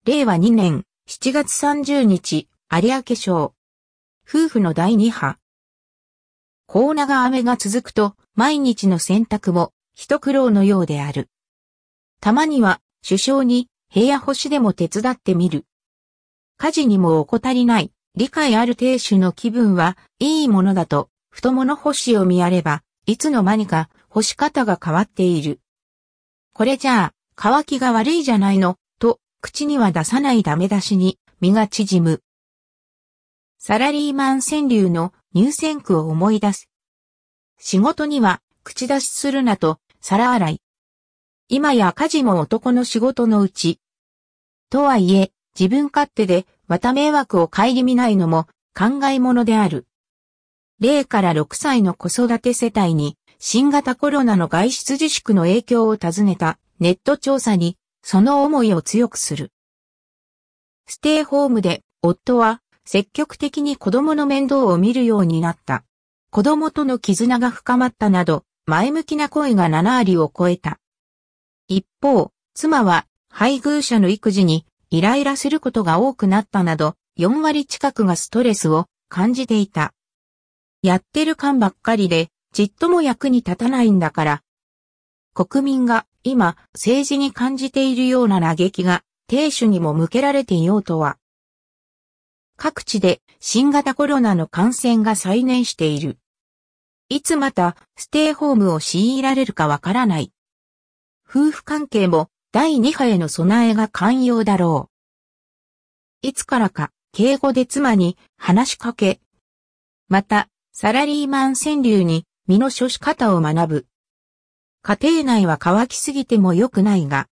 令和2年7月30日、有明省。夫婦の第2波。高長雨が続くと、毎日の洗濯も一苦労のようである。たまには、首相に部屋干しでも手伝ってみる。家事にも怠りない、理解ある亭主の気分はいいものだと、太もも干しを見やれば、いつの間にか干し方が変わっている。これじゃあ、乾きが悪いじゃないの、と、口には出さないダメ出しに、身が縮む。サラリーマン川柳の入選句を思い出す。仕事には、口出しするなと、皿洗い。今や家事も男の仕事のうち。とはいえ、自分勝手で、また迷惑を顧みないのも、考えものである。0から6歳の子育て世帯に、新型コロナの外出自粛の影響を尋ねたネット調査に、その思いを強くする。ステイホームで、夫は積極的に子供の面倒を見るようになった。子供との絆が深まったなど、前向きな声が7割を超えた。一方、妻は配偶者の育児にイライラすることが多くなったなど、4割近くがストレスを感じていた。やってる感ばっかりで、ちっとも役に立たないんだから。国民が今政治に感じているような嘆きが亭主にも向けられていようとは。各地で新型コロナの感染が再燃している。いつまたステイホームを強いられるかわからない。夫婦関係も第2波への備えが肝要だろう。いつからか敬語で妻に話しかけ。またサラリーマン川柳に身の処し方を学ぶ。家庭内は乾きすぎても良くないが、